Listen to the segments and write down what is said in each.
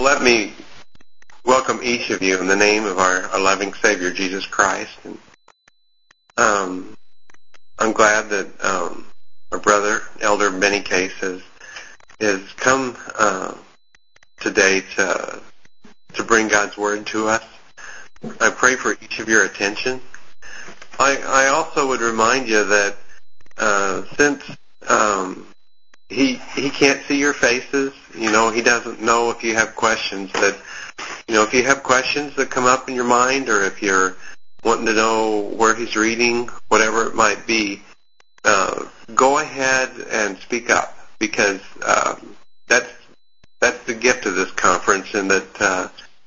Let me welcome each of you in the name of our loving Savior, Jesus Christ. And, I'm glad that our brother, Elder Benny Case, has come today to bring God's Word to us. I pray for each of your attention. I also would remind you that since he can't see your faces, he doesn't know if you have questions, that if you have questions that come up in your mind, or if you're wanting to know where he's reading, whatever it might be, go ahead and speak up, because that's the gift of this conference, and that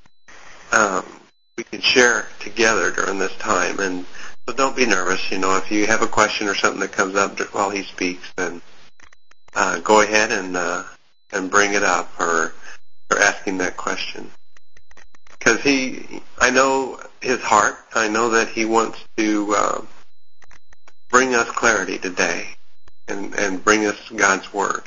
we can share together during this time. And so don't be nervous. If you have a question or something that comes up while he speaks, then go ahead and bring it up, or asking that question. Because I know his heart. I know that he wants to bring us clarity today and bring us God's Word.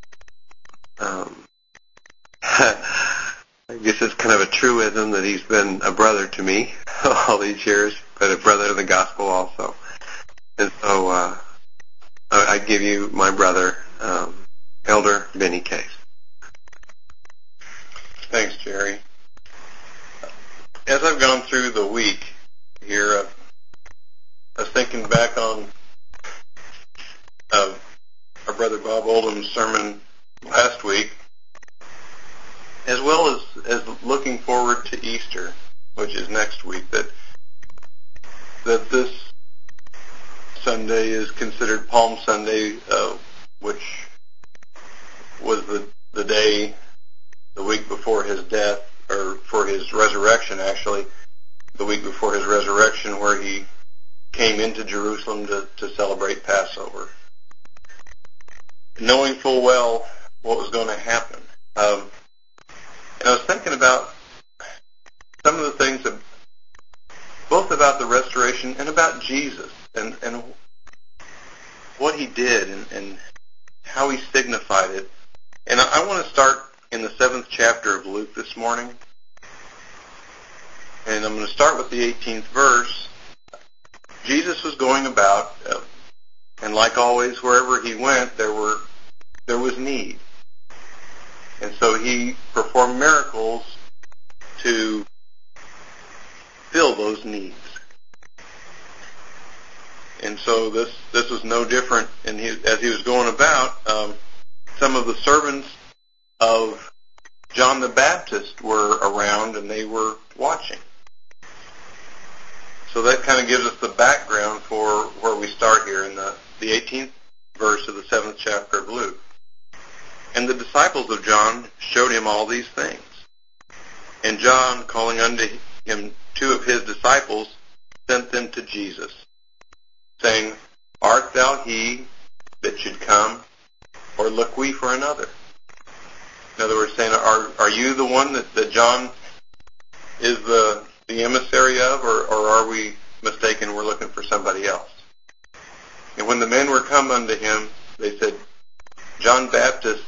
I guess it's kind of a truism that he's been a brother to me all these years, but a brother of the gospel also. And so I give you my brother, Elder Benny Case. Thanks, Jerry. As I've gone through the week here, I was thinking back on our brother Bob Oldham's sermon last week, as well as looking forward to Easter, which is next week, that this Sunday is considered Palm Sunday, which was the day, the week before his death, or for his resurrection, actually, the week before his resurrection, where he came into Jerusalem to celebrate Passover, knowing full well what was going to happen. And I was thinking about some of the things, both about the restoration and about Jesus, and what he did, and how he signified it. And I want to start in the 7th chapter of Luke this morning. And I'm going to start with the 18th verse. Jesus was going about, and like always, wherever he went, there was need. And so he performed miracles to fill those needs. And so this was no different. And as he was going about, some of the servants of John the Baptist were around, and they were watching. So that kind of gives us the background for where we start here in the 18th verse of the 7th chapter of Luke. And the disciples of John showed him all these things. And John, calling unto him 2 of his disciples, sent them to Jesus, saying, Art thou he that should come, or look we for another? In other words, saying, are you the one that John is the emissary of, or are we mistaken, we're looking for somebody else? And when the men were come unto him, they said, John Baptist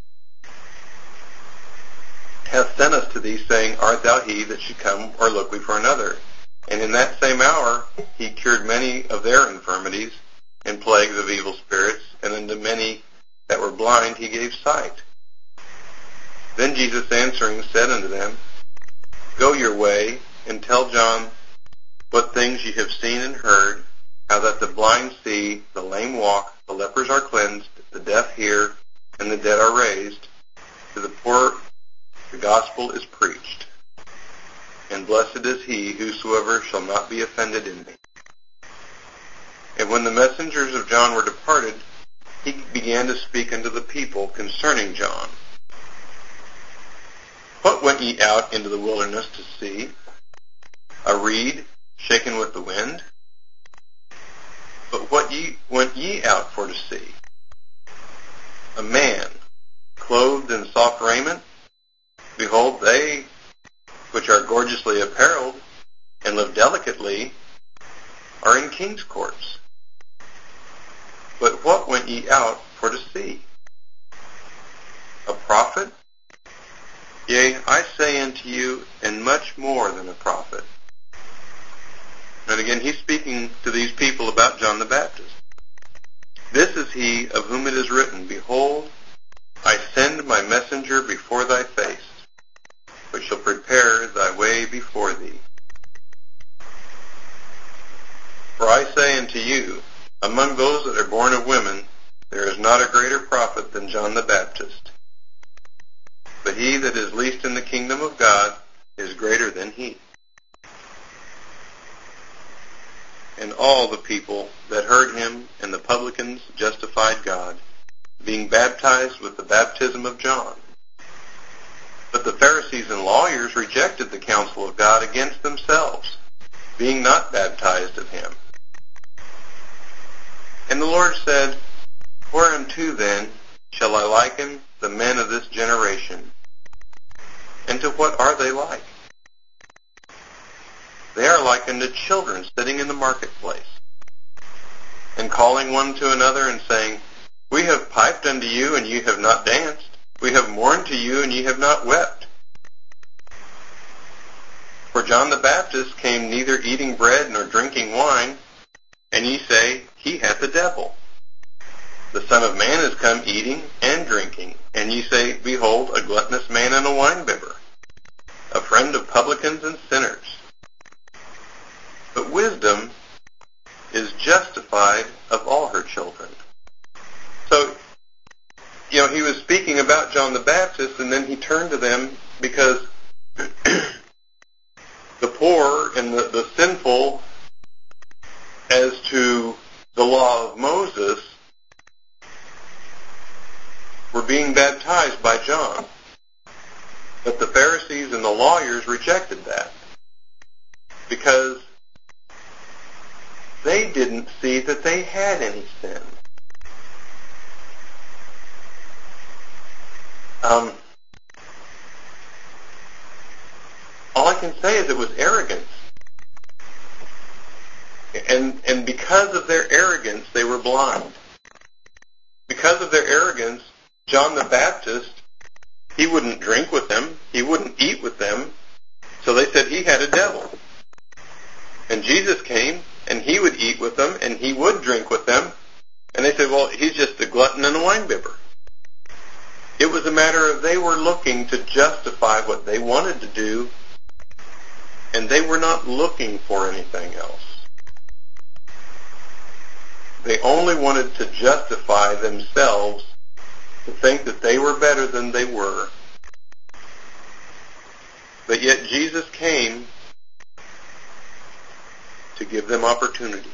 hath sent us to thee, saying, Art thou he that should come, or look we for another? And in that same hour he cured many of their infirmities and plagues of evil spirits, and unto many that were blind he gave sight. Then Jesus answering said unto them, Go your way, and tell John what things ye have seen and heard, how that the blind see, the lame walk, the lepers are cleansed, the deaf hear, and the dead are raised. To the poor the gospel is preached. And blessed is he whosoever shall not be offended in me. And when the messengers of John were departed, he began to speak unto the people concerning John. What went ye out into the wilderness to see? A reed shaken with the wind? But what went ye out for to see? A man clothed in soft raiment? Behold, they which are gorgeously apparelled and live delicately are in king's courts. But what went ye out for to see? A prophet? Yea, I unto you, and much more than a prophet. And again, he's speaking to these people about John the Baptist. This is he of whom it is written, Behold, I send my messenger before thy face, which shall prepare thy way before thee. For I say unto you, among those that are born of women, there is not a greater prophet than John the Baptist. But he that is least in the kingdom of God is greater than he. And all the people that heard him and the publicans justified God, being baptized with the baptism of John. But the Pharisees and lawyers rejected the counsel of God against themselves, being not baptized of him. And the Lord said, Whereunto then shall I liken the men of this generation? And to what are they like? They are like unto children sitting in the marketplace, and calling one to another, and saying, We have piped unto you, and ye have not danced. We have mourned to you, and ye have not wept. For John the Baptist came neither eating bread nor drinking wine, and ye say, He hath a devil. The Son of Man is come eating and drinking, and ye say, Behold, a gluttonous man and a winebibber, a friend of publicans and sinners. But wisdom is justified of all her children. So, he was speaking about John the Baptist, and then he turned to them because the poor and the sinful, as to the law of Moses, were being baptized by John. But the Pharisees and the lawyers rejected that because they didn't see that they had any sin. All I can say is it was arrogance. And because of their arrogance, they were blind. Because of their arrogance, John the Baptist, he wouldn't drink with them, he wouldn't eat with them, so they said he had a devil. And Jesus came, and he would eat with them, and he would drink with them, and they said, well, he's just a glutton and a winebibber. It was a matter of they were looking to justify what they wanted to do, and they were not looking for anything else. They only wanted to justify themselves, to think that they were better than they were. But yet Jesus came to give them opportunity.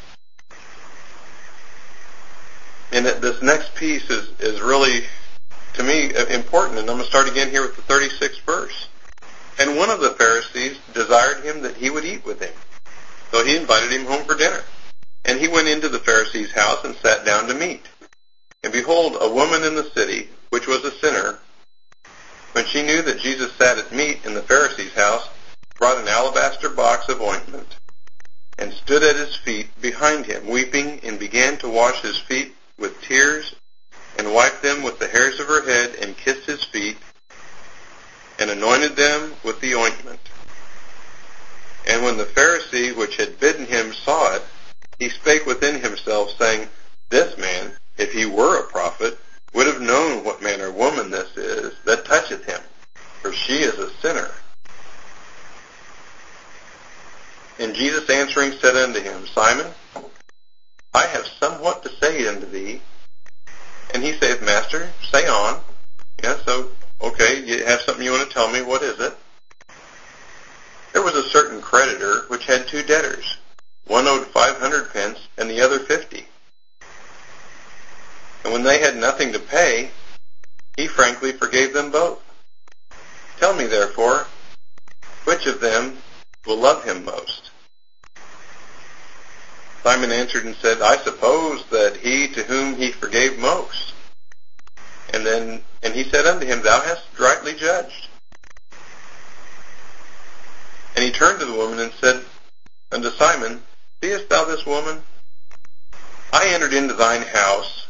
And this next piece is really, to me, important. And I'm going to start again here with the 36th verse. And one of the Pharisees desired him that he would eat with him. So he invited him home for dinner. And he went into the Pharisee's house and sat down to meat. And behold, a woman in the city, which was a sinner, when she knew that Jesus sat at meat in the Pharisee's house, brought an alabaster box of ointment, and stood at his feet behind him, weeping, and began to wash his feet with tears, and wiped them with the hairs of her head, and kissed his feet, and anointed them with the ointment. And when the Pharisee which had bidden him saw it, he spake within himself, saying, This man, if he were a prophet, would have known what manner of woman this is that toucheth him, for she is a sinner. And Jesus answering said unto him, Simon, I have somewhat to say unto thee. And he saith, Master, say on. Yeah, so, okay, you have something you want to tell me. What is it? There was a certain creditor which had two debtors. One owed 500 pence, and the other 50. And when they had nothing to pay, he frankly forgave them both. Tell me, therefore, which of them will love him most? Simon answered and said, I suppose that he to whom he forgave most. And he said unto him, Thou hast rightly judged. And he turned to the woman and said unto Simon, Seest thou this woman? I entered into thine house.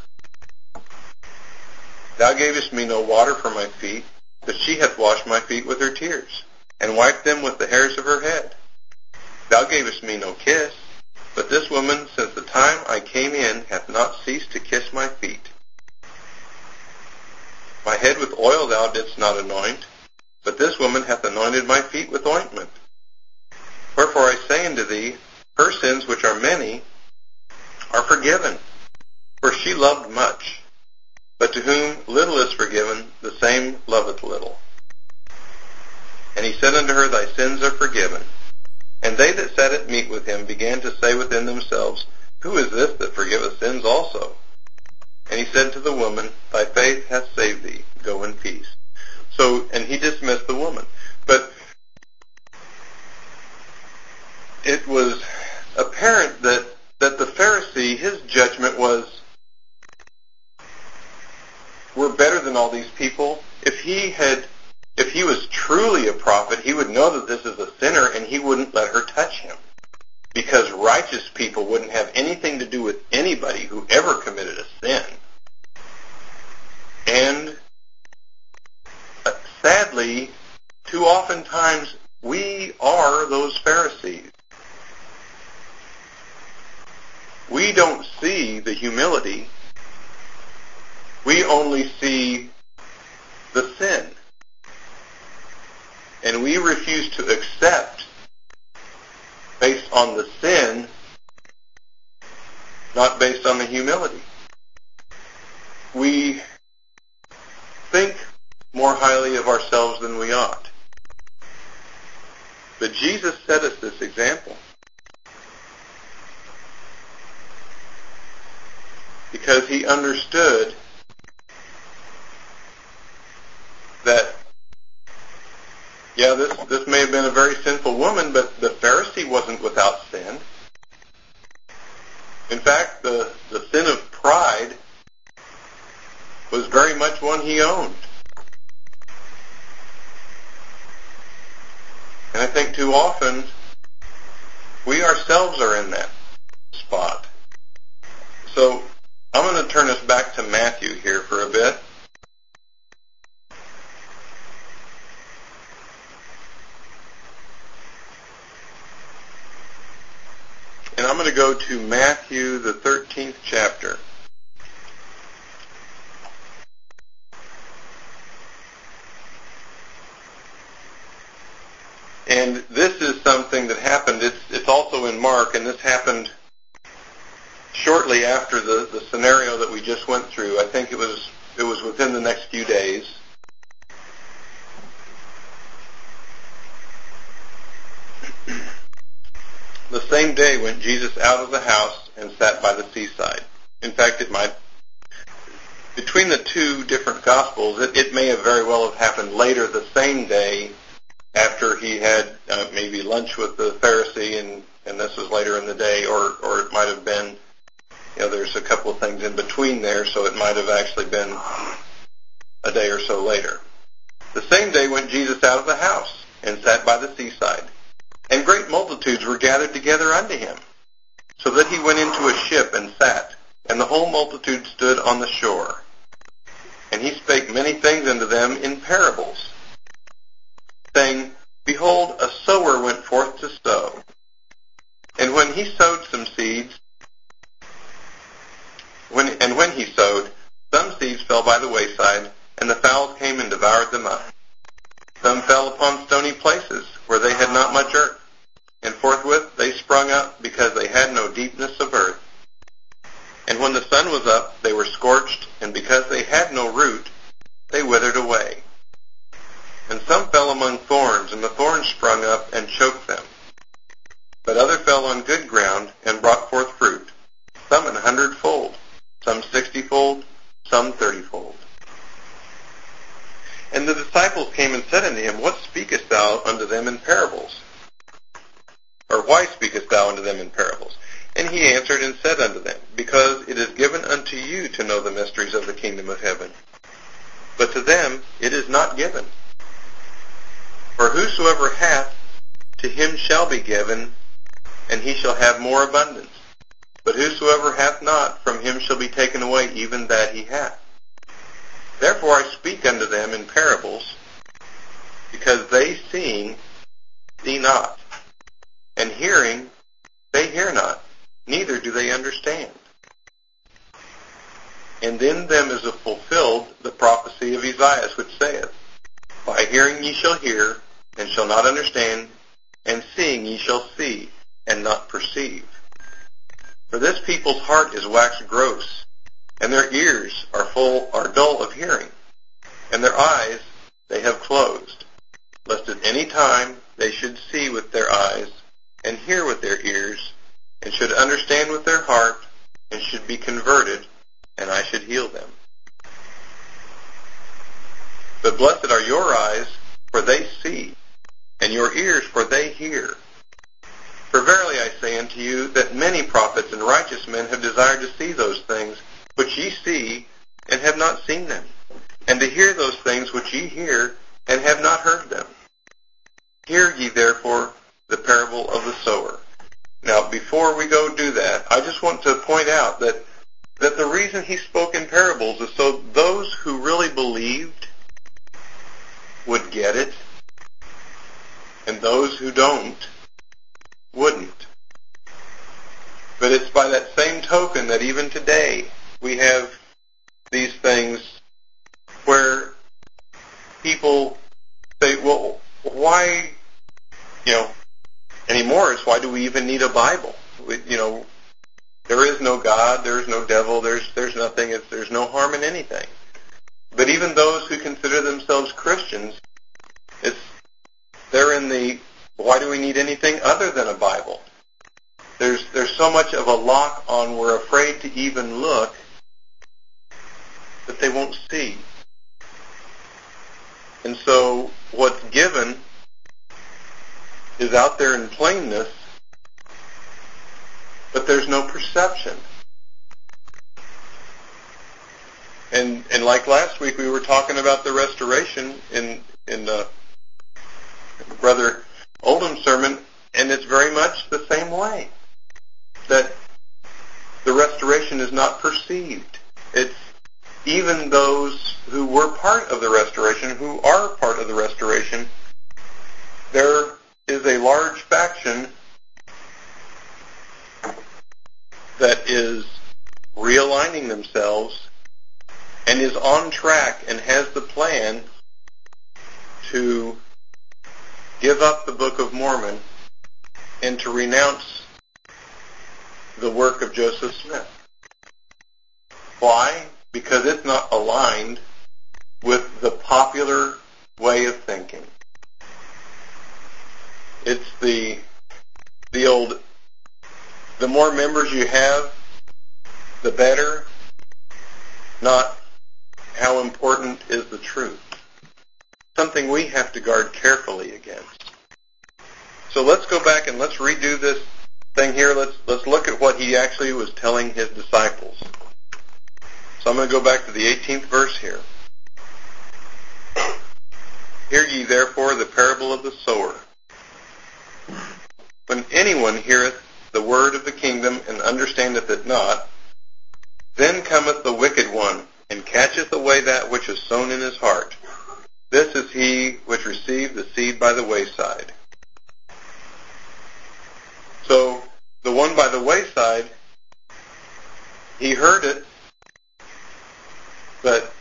Thou gavest me no water for my feet, but she hath washed my feet with her tears, and wiped them with the hairs of her head. Thou gavest me no kiss, but this woman, since the time I came in, hath not ceased to kiss my feet. My head with oil thou didst not anoint, but this woman hath anointed my feet with ointment. Wherefore I say unto thee, her sins, which are many, are forgiven, for she loved much. But to whom little is forgiven, the same loveth little. And he said unto her, Thy sins are forgiven. And they that sat at meat with him began to say within themselves, Who is this that forgiveth sins also? And he said to the woman, Thy faith hath saved thee. Go in peace. So, and he dismissed the woman. But it was apparent that the Pharisee, his judgment was, we're better than all these people. If he was truly a prophet, he would know that this is a sinner and he wouldn't let her touch him. Because righteous people wouldn't have anything to do with anybody who ever committed a sin. And sadly, too often times we are those Pharisees. We don't see the humility. We only see the sin. And we refuse to accept based on the sin, not based on the humility. We think more highly of ourselves than we ought. But Jesus set us this example. Because he understood that, yeah, this may have been a very sinful woman, but the Pharisee wasn't without sin. In fact, the sin of pride was very much one he owned. And I think too often we ourselves are in that spot. So I'm going to turn us back to Matthew here for a bit. And I'm going to go to Matthew, the 13th chapter. And this is something that happened. It's also in Mark, and this happened shortly after the scenario that we just went through. I think it was within the next few days. The same day went Jesus out of the house and sat by the seaside. In fact, between the two different Gospels, it may have very well have happened later the same day after he had maybe lunch with the Pharisee, and this was later in the day, or it might have been, there's a couple of things in between there, so it might have actually been a day or so later. The same day went Jesus out of the house and sat by the seaside. And great multitudes were gathered together unto him, so that he went into a ship and sat, and the whole multitude stood on the shore. And he spake many things unto them in parables, saying, Behold, a sower went forth to sow. And when he sowed some seeds, when he sowed, some seeds fell by the wayside, and the fowls came and devoured them up. Some fell upon stony places, where they had not much earth, and forthwith they sprung up, because they had no deepness of earth. And when the sun was up, they were scorched, and because they had no root, they withered away. And some fell among thorns, and the thorns sprung up and choked them. But other fell on good ground, and brought forth fruit, some 100-fold, some 60-fold, some 30-fold. And the disciples came and said unto him, What speakest thou unto them in parables? Or why speakest thou unto them in parables? And he answered and said unto them, Because it is given unto you to know the mysteries of the kingdom of heaven. But to them it is not given. For whosoever hath, to him shall be given, and he shall have more abundance. But whosoever hath not, from him shall be taken away even that he hath. Therefore I speak unto them in parables, because they seeing see not, and hearing, they hear not, neither do they understand. And in them is fulfilled the prophecy of Isaiah, which saith, By hearing ye shall hear, and shall not understand, and seeing ye shall see, and not perceive. For this people's heart is waxed gross, and their ears are dull of hearing, and their eyes they have closed, lest at any time they should see with their eyes, and hear with their ears, and should understand with their heart, and should be converted, and I should heal them. But blessed are your eyes, for they see, and your ears, for they hear. For verily I say unto you, that many prophets and righteous men have desired to see those things which ye see, and have not seen them, and to hear those things which ye hear, and have not heard them. Hear ye therefore the parable of the sower. Now, before we go do that, I just want to point out that the reason he spoke in parables is so those who really believed would get it, and those who don't wouldn't. But it's by that same token that even today we have these things where people say, well, why, anymore it's why do we even need a Bible? There is no God, there is no devil, there's nothing, there's no harm in anything. But even those who consider themselves Christians, they're in the, why do we need anything other than a Bible? There's so much of a lock on we're afraid to even look that they won't see. And so what's given is out there in plainness, but there's no perception. And like last week, we were talking about the restoration in Brother Oldham's sermon, and it's very much the same way, that the restoration is not perceived. It's even those who were part of the restoration, who are part of the restoration, there is a large faction that is realigning themselves and is on track and has the plan to give up the Book of Mormon and to renounce the work of Joseph Smith. Why? Because it's not aligned with the popular way of thinking. It's the old, the more members you have, the better, not how important is the truth. Something we have to guard carefully against. So let's go back and let's redo this thing here. Let's look at what he actually was telling his disciples. So I'm going to go back to the 18th verse here. Hear ye therefore the parable of the sower. When anyone heareth the word of the kingdom and understandeth it not, then cometh the wicked one, and catcheth away that which is sown in his heart. This is he which received the seed by the wayside. So, the one by the wayside, he heard it, but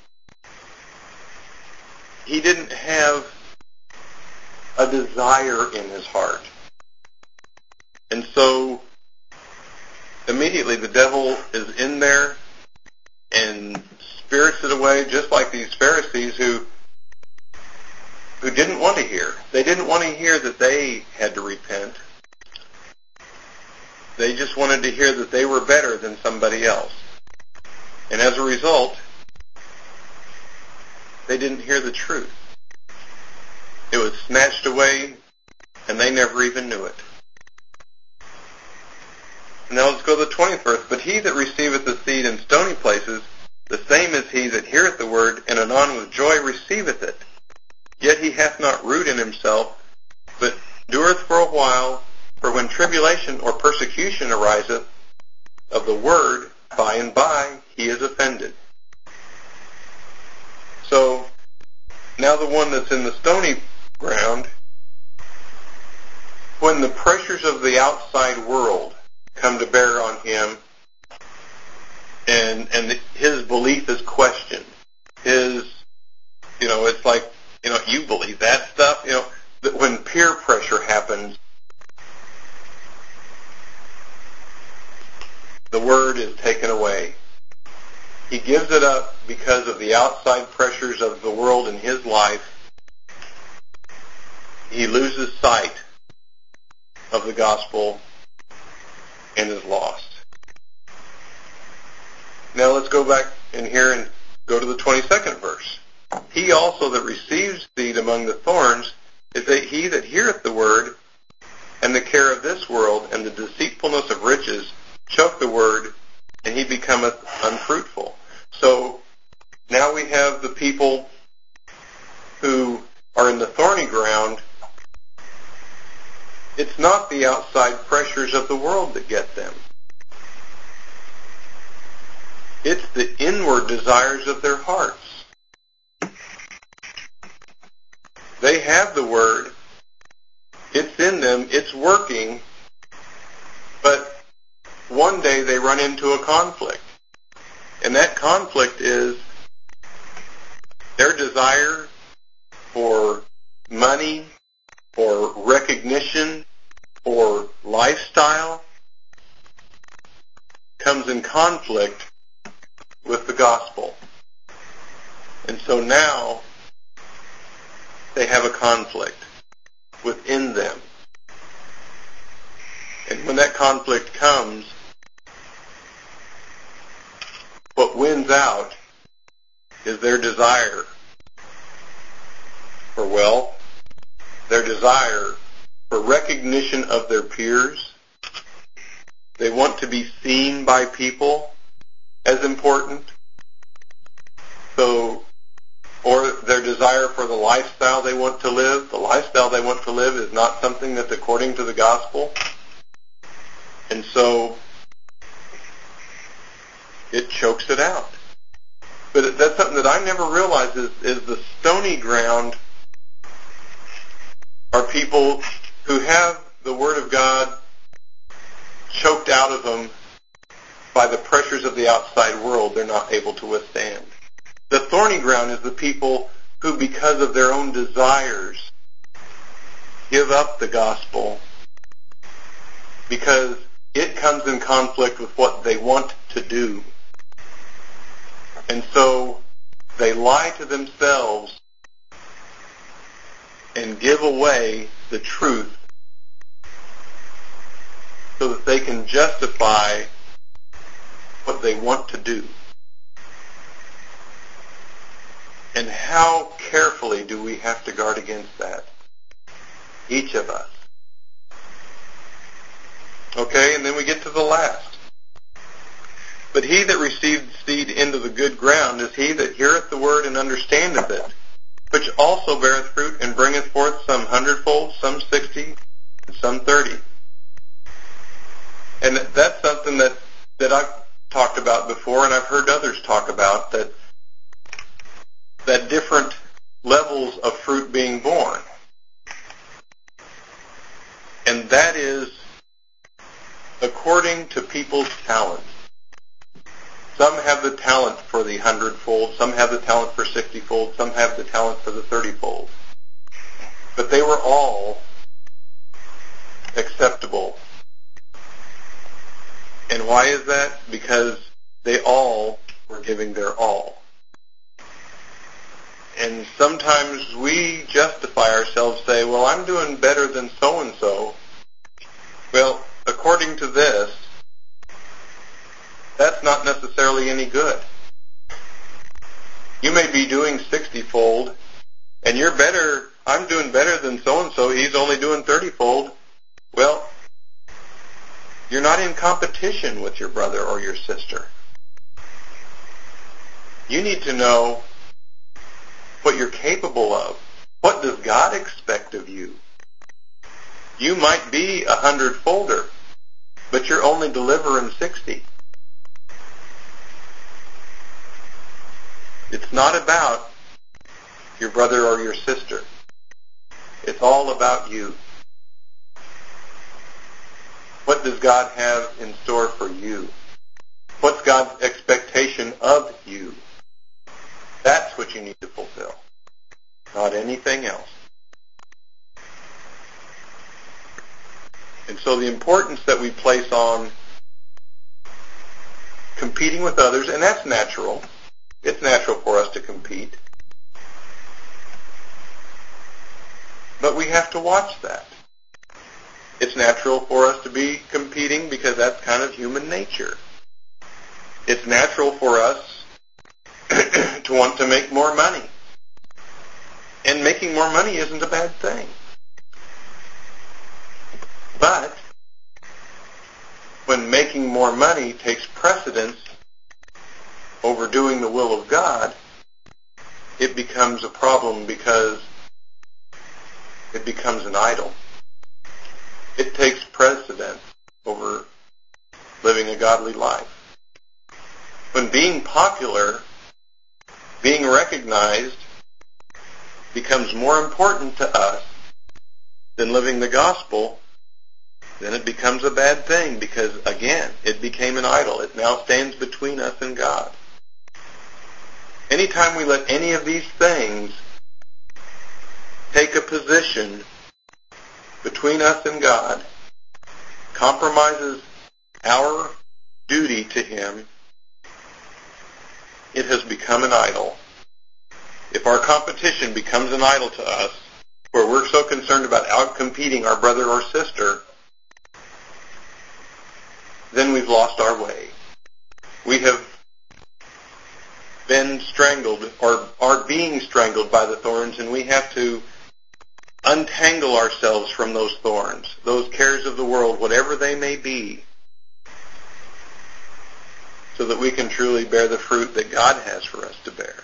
he didn't have a desire in his heart. And so, immediately the devil is in there and spirits it away, just like these Pharisees who didn't want to hear. They didn't want to hear that they had to repent. They just wanted to hear that they were better than somebody else. And as a result, they didn't hear the truth. It was snatched away, and they never even knew it. Now let's go to the 20th verse. But he that receiveth the seed in stony places, the same is he that heareth the word, and anon with joy receiveth it. Yet he hath not root in himself, but dureth for a while. For when tribulation or persecution ariseth of the word, by and by he is offended. So, now the one that's in the stony ground, when the pressures of the outside world come to bear on him, and his belief is questioned, it's like, you believe that stuff, that when peer pressure happens, the word is taken away. He gives it up because of the outside pressures of the world in his life. He loses sight of the gospel and is lost. Now let's go back in here and go to the 22nd verse. He also that receives seed among the thorns is that he that heareth the word, and the care of this world and the deceitfulness of riches choke the word, and he becometh unfruitful. So now we have the people who are in the thorny ground. It's not the outside pressures of the world that get them. It's the inward desires of their hearts. They have the word. It's in them. It's working. But one day they run into a conflict. And that conflict is their desire for money, for recognition, or lifestyle comes in conflict with the gospel. And so now they have a conflict within them. And when that conflict comes, what wins out is their desire for wealth, their desire for recognition of their peers. They want to be seen by people as important. Or their desire for the lifestyle they want to live. The lifestyle they want to live is not something that's according to the gospel. And so it chokes it out. But that's something that I never realized is the stony ground are people who have the Word of God choked out of them by the pressures of the outside world they're not able to withstand. The thorny ground is the people who, because of their own desires, give up the gospel because it comes in conflict with what they want to do. And so they lie to themselves and give away the truth so that they can justify what they want to do. And how carefully do we have to guard against that? Each of us. Okay, and then we get to the last. But he that received seed into the good ground is he that heareth the word and understandeth it, which also beareth fruit and bringeth forth some 100-fold, some 60, and some 30. And that's something that I've talked about before, and I've heard others talk about, that different levels of fruit being born. And that is according to people's talents. Some have the talent for the 100-fold, some have the talent for 60-fold, some have the talent for the 30-fold. But they were all acceptable. And why is that? Because they all were giving their all. And sometimes we justify ourselves, say, well, I'm doing better than so-and-so. Well, according to this, that's not necessarily any good. You may be doing 60-fold, and you're better, I'm doing better than so-and-so, he's only doing 30-fold. Well, you're not in competition with your brother or your sister. You need to know what you're capable of. What does God expect of you? You might be 100-folder, but you're only delivering 60. It's not about your brother or your sister. It's all about you. what does God have in store for you? What's God's expectation of you? That's what you need to fulfill, not anything else. And so the importance that we place on competing with others, and that's natural. It's natural for us to compete. But we have to watch that. It's natural for us to be competing because that's kind of human nature. It's natural for us to want to make more money. And making more money isn't a bad thing. But when making more money takes precedence over doing the will of God, it becomes a problem because it becomes an idol. It takes precedence over living a godly life. When being popular, being recognized, becomes more important to us than living the gospel, then it becomes a bad thing because, again, it became an idol. It now stands between us and God. Anytime we let any of these things take a position between us and God, compromises our duty to Him, it has become an idol. If our competition becomes an idol to us, where we're so concerned about outcompeting our brother or sister, then we've lost our way. We have been strangled or are being strangled by the thorns, and we have to untangle ourselves from those thorns, those cares of the world, whatever they may be, so that we can truly bear the fruit that God has for us to bear.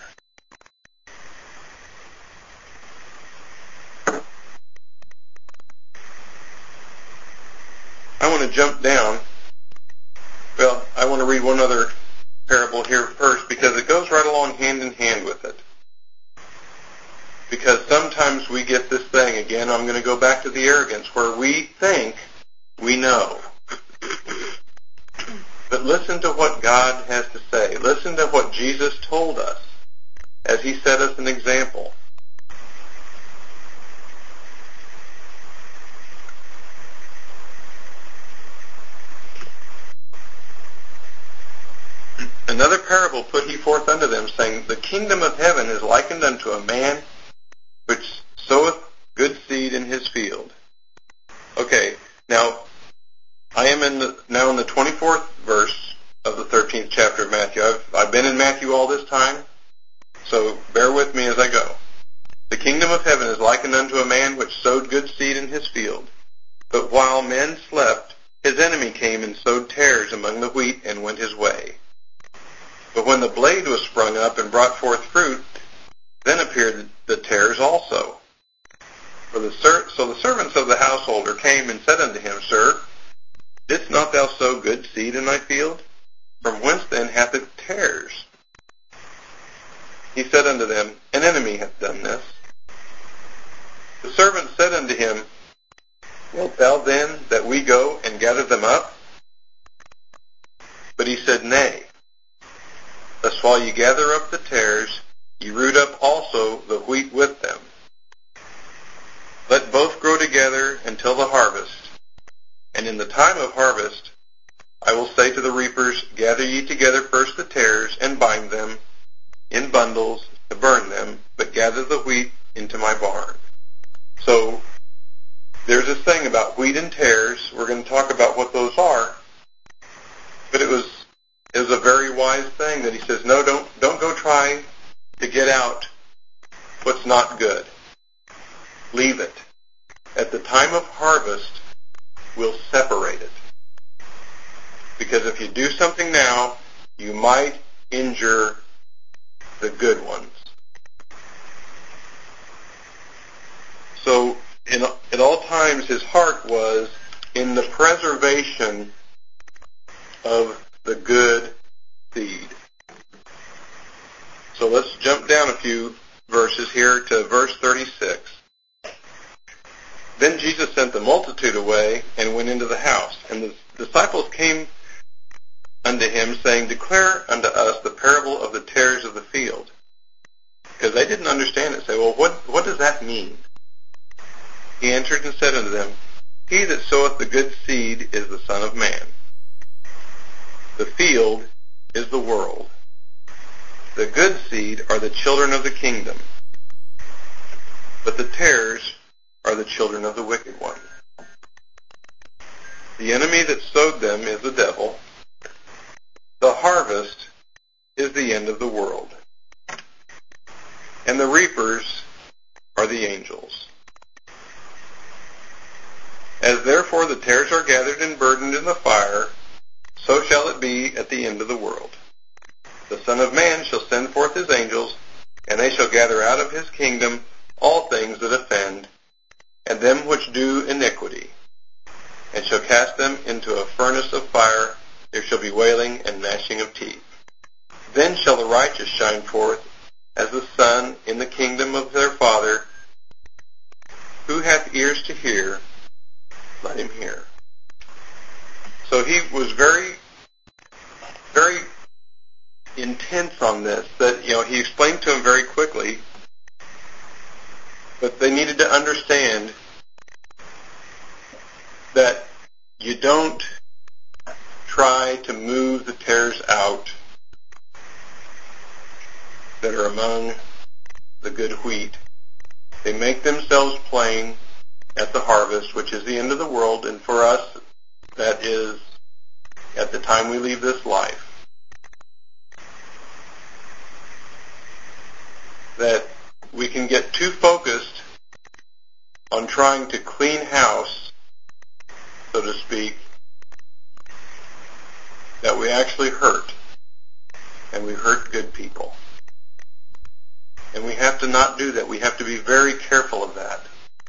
I want to jump down. Well, I want to read one other parable here first because it goes right along hand in hand with it. Because sometimes we get this thing, again, I'm going to go back to the arrogance, where we think we know. But listen to what God has to say. Listen to what Jesus told us as He set us an example. Another parable put He forth unto them, saying, The kingdom of heaven is likened unto a man which soweth good seed in his field. Okay, now I am now in the 24th verse of the 13th chapter of Matthew. I've been in Matthew all this time, so bear with me as I go. The kingdom of heaven is likened unto a man which sowed good seed in his field. But while men slept, his enemy came and sowed tares among the wheat and went his way. But when the blade was sprung up and brought forth fruit, then appeared the tares also. So the servants of the householder came and said unto him, Sir, didst not thou sow good seed in thy field? From whence then hath it tares? He said unto them, An enemy hath done this. The servant said unto him, Wilt thou then that we go and gather them up? But he said, Nay. Thus while ye gather up the tares, ye root up also the wheat with them. Let both grow together until the harvest. And in the time of harvest, I will say to the reapers, Gather ye together first the tares, and bind them in bundles to burn them, but gather the wheat into my barn. So there's this thing about wheat and tares. We're going to talk about what those are. But it was a very wise thing that he says, no, don't go try to get out what's not good. Leave it. At the time of harvest, we'll separate it. Because if you do something now, you might injure the good ones. So at all times, his heart was in the preservation of the good seed. So let's jump down a few verses here to verse 36. Then Jesus sent the multitude away and went into the house, and disciples came unto him, saying, Declare unto us the parable of the tares of the field. Because they didn't understand it. Say, well, what does that mean? He answered and said unto them, He that soweth the good seed is the Son of Man. The field is the world. The good seed are the children of the kingdom. But the tares are the children of the wicked one. The enemy that sowed them is the devil. The harvest is the end of the world. And the reapers are the angels. As therefore the tares are gathered and burdened in the fire, so shall it be at the end of the world. The Son of Man shall send forth his angels, and they shall gather out of his kingdom all things that offend, and them which do iniquity, and shall cast them into a furnace of fire. There shall be wailing and gnashing of teeth. Then shall the righteous shine forth as the sun in the kingdom of their Father. Who hath ears to hear, let him hear. So he was very, very intense on this, that, he explained to them very quickly, but they needed to understand that you don't try to move the tares out that are among the good wheat. They make themselves plain at the harvest, which is the end of the world, and for us, that is at the time we leave this life. That we can get too focused on trying to clean house, so to speak, that we actually hurt, and we hurt good people. And we have to not do that. We have to be very careful of that.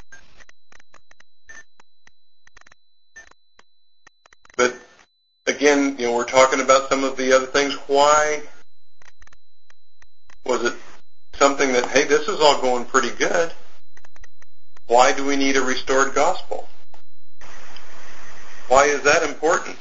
But again, we're talking about some of the other things. Why was it something that, hey, this is all going pretty good? Why do we need a restored gospel? Why is that important?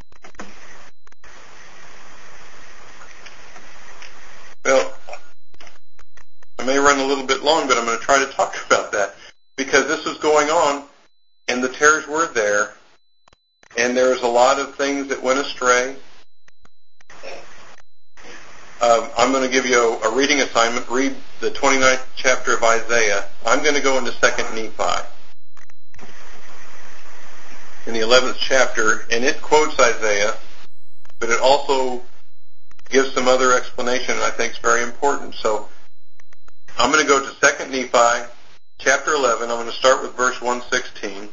Well, I may run a little bit long, but I'm going to try to talk about that, because this is going on, and the tares were there, and there's a lot of things that went astray. I'm going to give you a reading assignment. Read the 29th chapter of Isaiah. I'm going to go into 2nd Nephi in the 11th chapter, and it quotes Isaiah, but it also gives some other explanation, and I think it's very important. So I'm going to go to 2nd Nephi, chapter 11. I'm going to start with verse 116.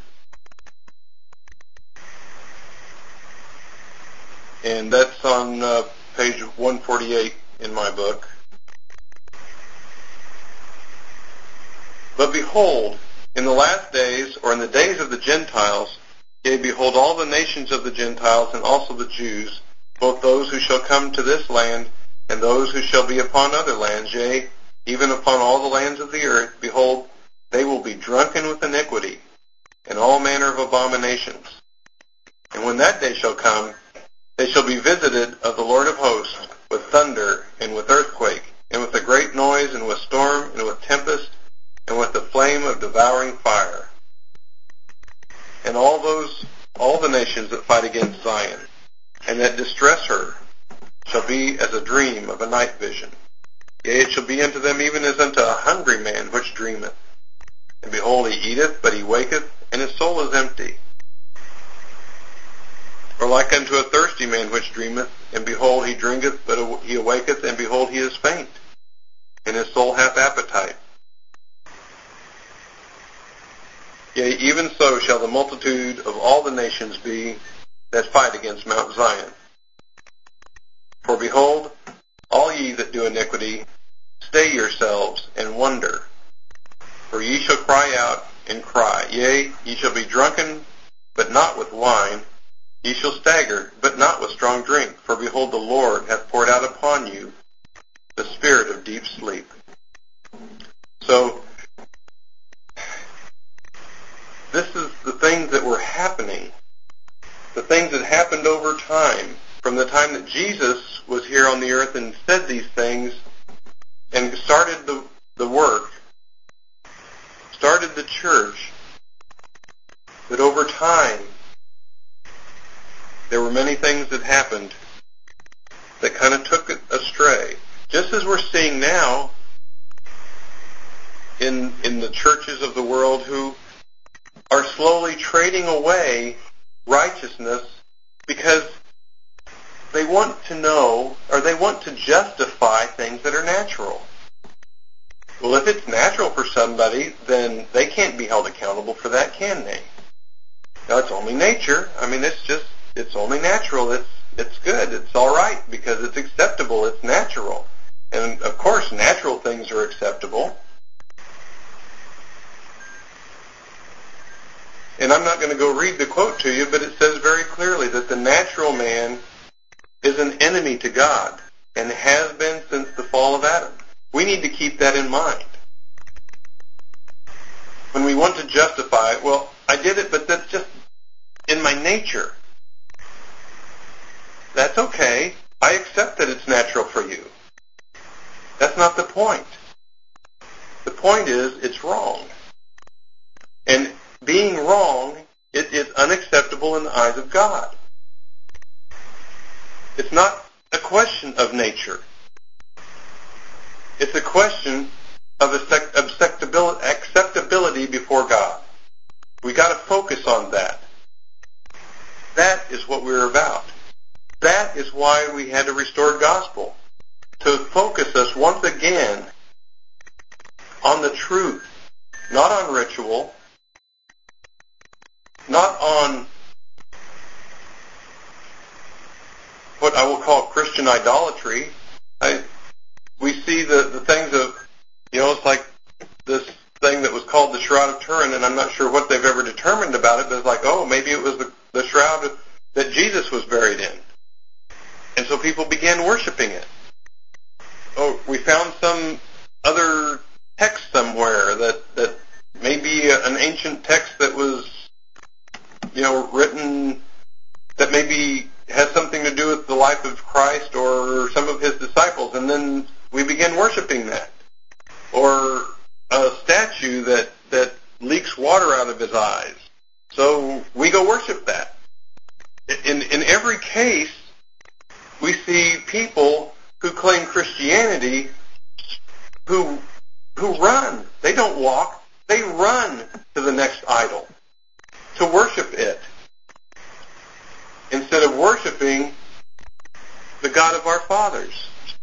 And that's on page 148 in my book. But behold, in the last days, or in the days of the Gentiles, yea, behold, all the nations of the Gentiles, and also the Jews, both those who shall come to this land, and those who shall be upon other lands, yea, even upon all the lands of the earth, behold, they will be drunken with iniquity, and all manner of abominations. And when that day shall come, they shall be visited of the Lord of hosts with thunder, and with earthquake, and with a great noise, and with storm, and with tempest, and with the flame of devouring fire. And all the nations that fight against Zion, and that distress her, shall be as a dream of a night vision. Yea, it shall be unto them even as unto a hungry man which dreameth. And behold, he eateth, but he waketh, and his soul is empty. Or like unto a thirsty man which dreameth, and behold, he drinketh, but he awaketh, and behold, he is faint, and his soul hath appetite. Yea, even so shall the multitude of all the nations be that fight against Mount Zion. For behold, all ye that do iniquity, stay yourselves and wonder. For ye shall cry out and cry. Yea, ye shall be drunken, but not with wine. Ye shall stagger, but not with strong drink. For behold, the Lord hath poured out upon you the spirit of deep sleep. So, this is the things that were happening. The things that happened over time, from the time that Jesus was here on the earth and said these things and started the work, started the church, that over time there were many things that happened that kind of took it astray. Just as we're seeing now in the churches of the world who are slowly trading away righteousness because they want to know, or they want to justify things that are natural. Well, if it's natural for somebody, then they can't be held accountable for that, can they? No, it's only nature. I mean, it's only natural. It's good. It's all right because it's acceptable. It's natural. And, of course, natural things are acceptable. And I'm not going to go read the quote to you, but it says very clearly that the natural man is an enemy to God and has been since the fall of Adam. We need to keep that in mind. When we want to justify, well, I did it, but that's just in my nature. That's okay. I accept that it's natural for you. That's not the point. The point is it's wrong. And being wrong, it is unacceptable in the eyes of God. It's not a question of nature. It's a question of acceptability before God. We got to focus on that. That is what we're about. That is why we had a restored gospel, to focus us once again on the truth, not on ritual, not on what I will call Christian idolatry. We see the things of, it's like this thing that was called the Shroud of Turin, and I'm not sure what they've ever determined about it, but it's like, oh, maybe it was the shroud that Jesus was buried in. And so people began worshiping it. Oh, we found some other text somewhere that may be an ancient text that was, written that maybe has something to do with the life of Christ or some of his disciples, and then we begin worshiping that. Or a statue that leaks water out of his eyes. So we go worship that. In every case, we see people who claim Christianity who run. They don't walk. They run to the next idol to worship it instead of worshiping the God of our fathers.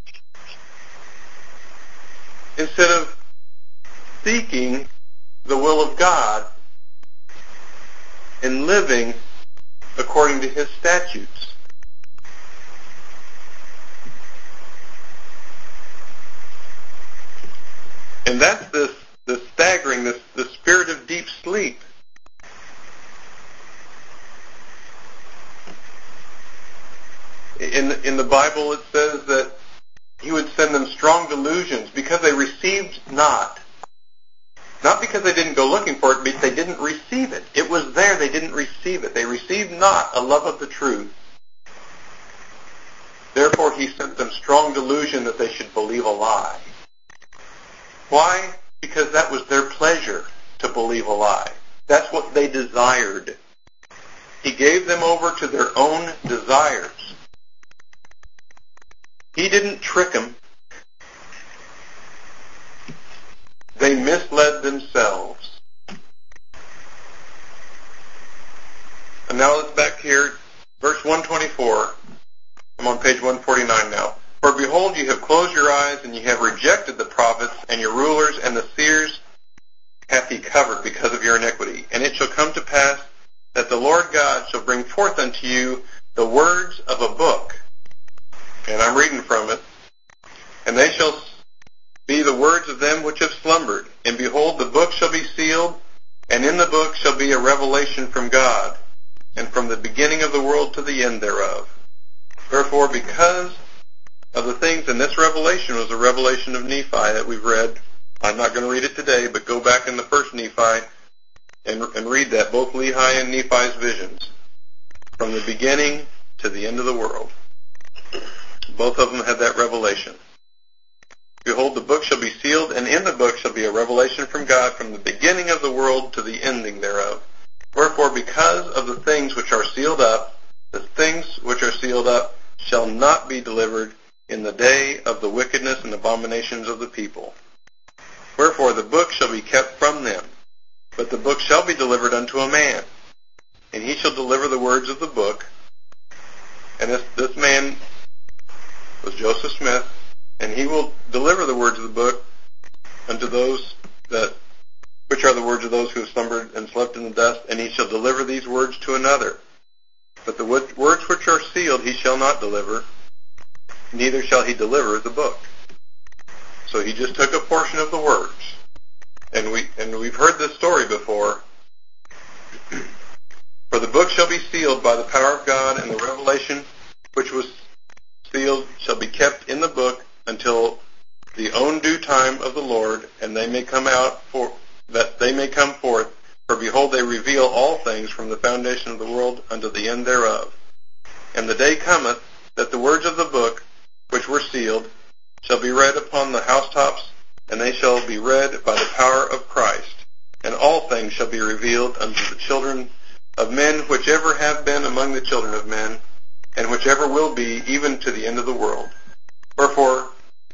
Instead of seeking the will of God and living according to his statutes. And that's the staggering, the spirit of deep sleep. In the Bible it says that he would send them strong delusions because they received not. Not because they didn't go looking for it, but they didn't receive it. It was there, they didn't receive it. They received not a love of the truth. Therefore he sent them strong delusion that they should believe a lie. Why? Because that was their pleasure to believe a lie. That's what they desired. He gave them over to their own desires. He didn't trick them. They misled themselves. And now let's back here, verse 124. I'm on page 149 now. For behold, you have closed your eyes, and you have rejected the prophets, and your rulers and the seers hath he covered because of your iniquity. And it shall come to pass that the Lord God shall bring forth unto you the words of a book. And I'm reading from it. And they shall be the words of them which have slumbered. And behold, the book shall be sealed, and in the book shall be a revelation from God, and from the beginning of the world to the end thereof. Wherefore, because of the things, and this revelation was a revelation of Nephi that we've read. I'm not going to read it today, but go back in the first Nephi and read that, both Lehi and Nephi's visions. from the beginning to the end of the world. Both of them had that revelation. Behold, the book shall be sealed, and in the book shall be a revelation from God from the beginning of the world to the ending thereof. Wherefore, because of the things which are sealed up, the things which are sealed up shall not be delivered in the day of the wickedness and abominations of the people. Wherefore, the book shall be kept from them, but the book shall be delivered unto a man, and he shall deliver the words of the book. And this man was Joseph Smith, and he will deliver the words of the book unto those which are the words of those who have slumbered and slept in the dust, and he shall deliver these words to another. But the words which are sealed he shall not deliver, neither shall he deliver the book. So he just took a portion of the words. And we've heard this story before. For the book shall be sealed by the power of God, and the revelation which was sealed shall be kept in the book until the own due time of the Lord, and they may come forth. For behold, they reveal all things from the foundation of the world unto the end thereof. And the day cometh that the words of the book which were sealed shall be read upon the housetops, and they shall be read by the power of Christ. And all things shall be revealed unto the children of men, whichever have been among the children of men, and whichever will be, even to the end of the world. Wherefore,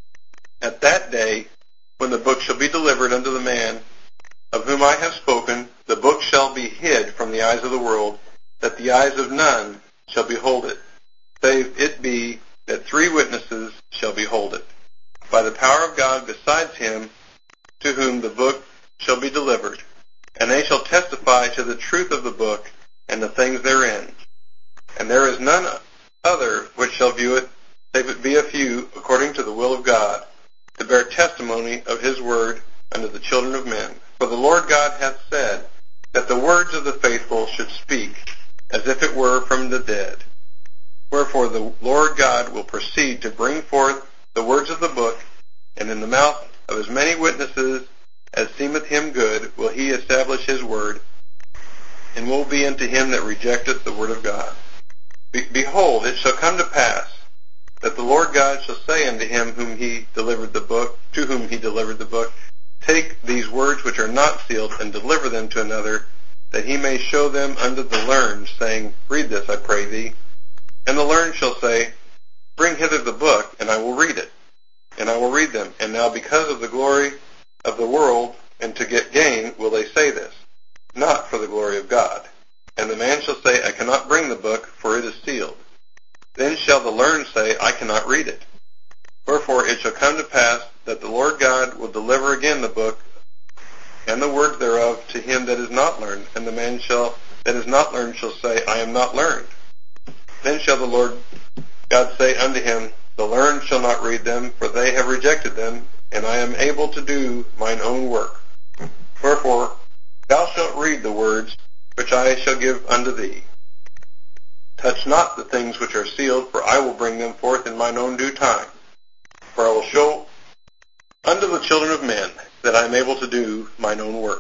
at that day, when the book shall be delivered unto the man of whom I have spoken, the book shall be hid from the eyes of the world, that the eyes of none shall behold it, save it be that 3 witnesses shall behold it, by the power of God besides him to whom the book shall be delivered. And they shall testify to the truth of the book and the things therein. And there is none other which shall view it, save it be a few, according to the will of God, to bear testimony of his word unto the children of men. For the Lord God hath said that the words of the faithful should speak, as if it were from the dead. Wherefore the Lord God will proceed to bring forth the words of the book, and in the mouth of as many witnesses as seemeth him good will he establish his word, and will be unto him that rejecteth the word of God. Behold, it shall come to pass that the Lord God shall say unto him to whom he delivered the book, Take these words which are not sealed, and deliver them to another, that he may show them unto the learned, saying, Read this, I pray thee. And the learned shall say, Bring hither the book, and I will read it. And I will read them. And now because of the glory of the world, and to get gain, will they say this, not for the glory of God. And the man shall say, I cannot bring the book, for it is sealed. Then shall the learned say, I cannot read it. Wherefore it shall come to pass that the Lord God will deliver again the book and the words thereof to him that is not learned, and the man that is not learned shall say, I am not learned. Then shall the Lord God say unto him, The learned shall not read them, for they have rejected them, and I am able to do mine own work. Wherefore thou shalt read the words which I shall give unto thee. Touch not the things which are sealed, for I will bring them forth in mine own due time. For I will show unto the children of men that I am able to do mine own work.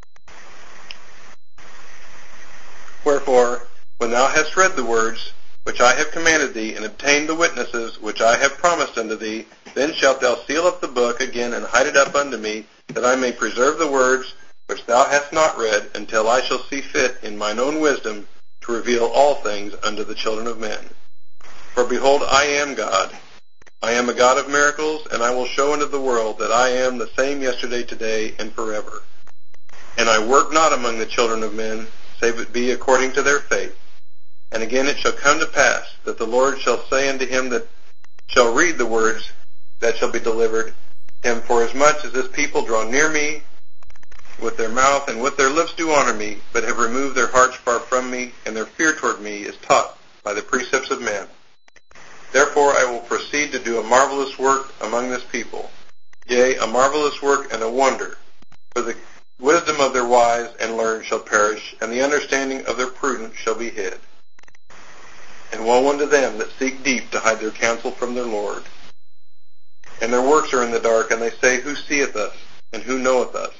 Wherefore, when thou hast read the words which I have commanded thee, and obtained the witnesses which I have promised unto thee, then shalt thou seal up the book again, and hide it up unto me, that I may preserve the words which thou hast not read, until I shall see fit in mine own wisdom to reveal all things unto the children of men. For behold, I am God. I am a God of miracles, and I will show unto the world that I am the same yesterday, today, and forever. And I work not among the children of men, save it be according to their faith. And again it shall come to pass that the Lord shall say unto him that shall read the words that shall be delivered him, Forasmuch as this people draw near me with their mouth and with their lips do honor me, but have removed their hearts far from me, and their fear toward me is taught by the precepts of men. Therefore I will proceed to do a marvelous work among this people, yea, a marvelous work and a wonder. For the wisdom of their wise and learned shall perish, and the understanding of their prudent shall be hid. And woe unto them that seek deep to hide their counsel from their Lord. And their works are in the dark, and they say, Who seeth us, and who knoweth us?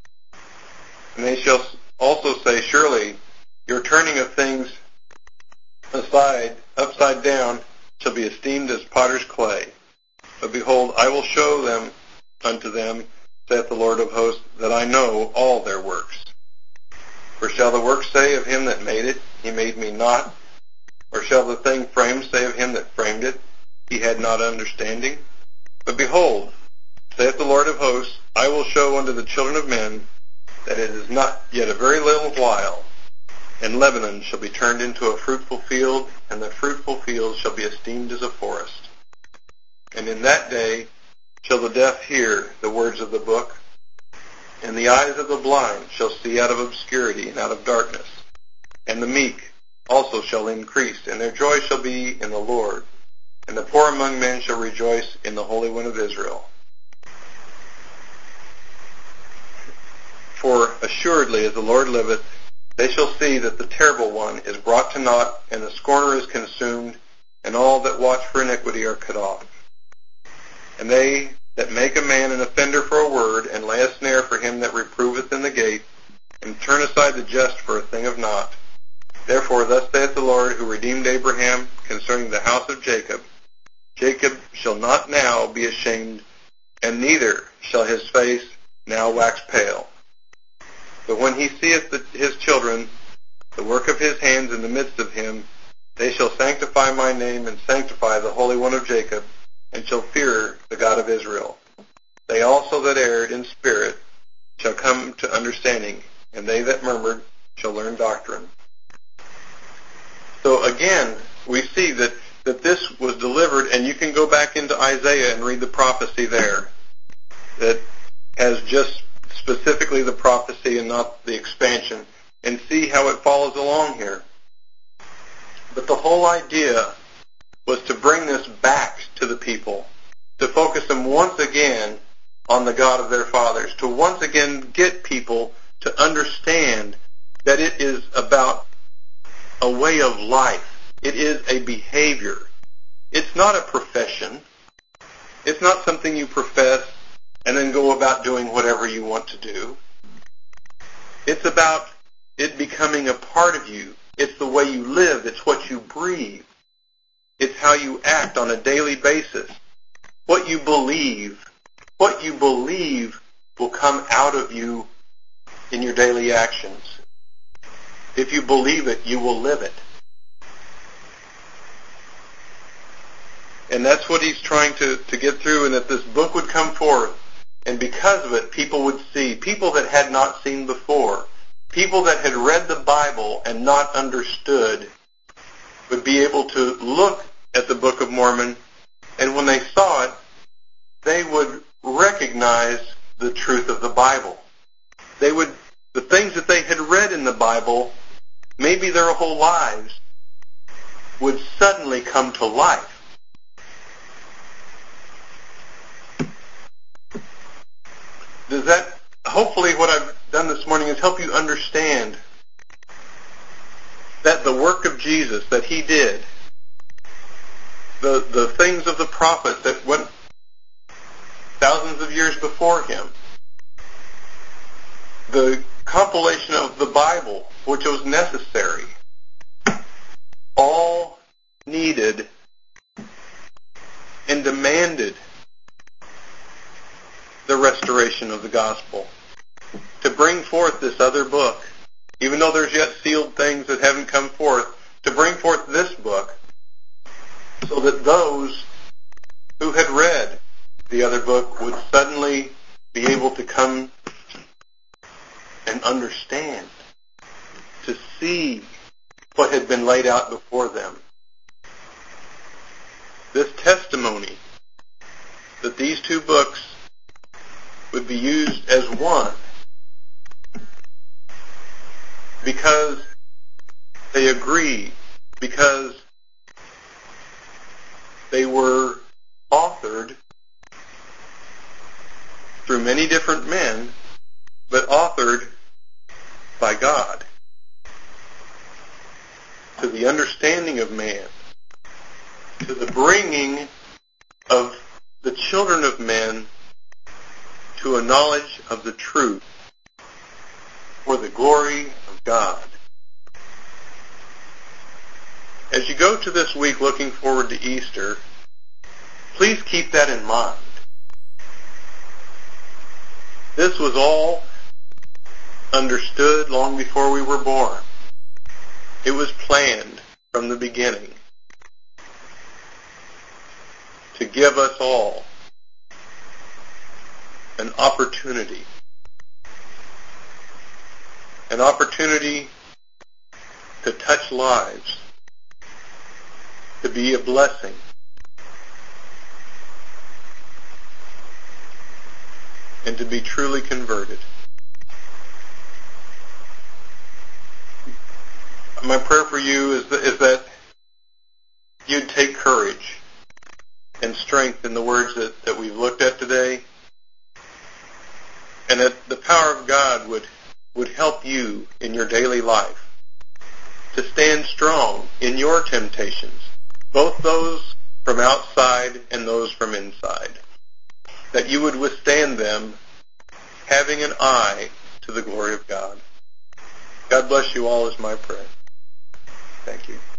And they shall also say, Surely your turning of things upside down, shall be esteemed as potter's clay. But behold, I will show them unto them, saith the Lord of hosts, that I know all their works. For shall the work say of him that made it, he made me not? Or shall the thing framed say of him that framed it, he had not understanding? But behold, saith the Lord of hosts, I will show unto the children of men that it is not yet a very little while, and Lebanon shall be turned into a fruitful field, and the fruitful field shall be esteemed as a forest. And in that day shall the deaf hear the words of the book, and the eyes of the blind shall see out of obscurity and out of darkness. And the meek also shall increase, and their joy shall be in the Lord. And the poor among men shall rejoice in the Holy One of Israel. For assuredly, as the Lord liveth, they shall see that the terrible one is brought to naught, and the scorner is consumed, and all that watch for iniquity are cut off. And they that make a man an offender for a word, and lay a snare for him that reproveth in the gate, and turn aside the just for a thing of naught. Therefore thus saith the Lord, who redeemed Abraham concerning the house of Jacob, Jacob shall not now be ashamed, and neither shall his face now wax pale. But when he seeth his children, the work of his hands in the midst of him, they shall sanctify my name, and sanctify the Holy One of Jacob, and shall fear the God of Israel. They also that erred in spirit shall come to understanding, and they that murmured shall learn doctrine. So again, we see that this was delivered, and you can go back into Isaiah and read the prophecy there that has just specifically the prophecy and not the expansion, and see how it follows along here. But the whole idea was to bring this back to the people, to focus them once again on the God of their fathers, to once again get people to understand that it is about a way of life. It is a behavior. It's not a profession. It's not something you profess and then go about doing whatever you want to do. It's about it becoming a part of you. It's the way you live. It's what you breathe. It's how you act on a daily basis. What you believe will come out of you in your daily actions. If you believe it, you will live it. And that's what he's trying to get through, and that this book would come forth. And because of it, people would see, people that had not seen before, people that had read the Bible and not understood, would be able to look at the Book of Mormon, and when they saw it, they would recognize the truth of the Bible. The things that they had read in the Bible, maybe their whole lives, would suddenly come to life. Does that, hopefully what I've done this morning is help you understand that the work of Jesus that he did, the things of the prophets that went thousands of years before him, the compilation of the Bible, which was necessary, all needed and demanded the restoration of the gospel. To bring forth this other book, even though there's yet sealed things that haven't come forth, to bring forth this book so that those who had read the other book would suddenly be able to come and understand, to see what had been laid out before them. This testimony that these two books would be used as one because they agree, because they were authored through many different men, but authored by God to the understanding of man, to the bringing of the children of men to a knowledge of the truth for the glory of God. As you go to this week looking forward to Easter, please keep that in mind. This was all understood long before we were born. It was planned from the beginning to give us all an opportunity to touch lives, to be a blessing, and to be truly converted. My prayer for you is that you'd take courage and strength in the words that we've looked at today, and that the power of God would help you in your daily life to stand strong in your temptations, both those from outside and those from inside, that you would withstand them having an eye to the glory of God. God bless you all is my prayer. Thank you.